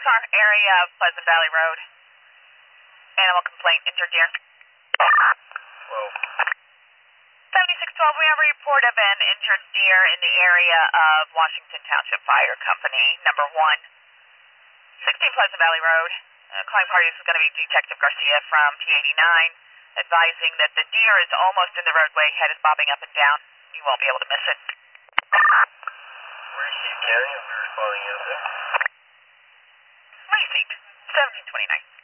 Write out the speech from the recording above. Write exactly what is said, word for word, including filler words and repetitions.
car, area of Pleasant Valley Road. Animal complaint, injured deer. Well, seventy-six twelve, we have a report of an injured deer in the area of Washington Township Fire Company, number one, sixteen Pleasant Valley Road. Uh, calling party is going to be Detective Garcia from T eighty-nine, advising that the deer is almost in the roadway, head is bobbing up and down. You won't be able to miss it. Received County, I'll be responding out there. Received, seventeen twenty-nine.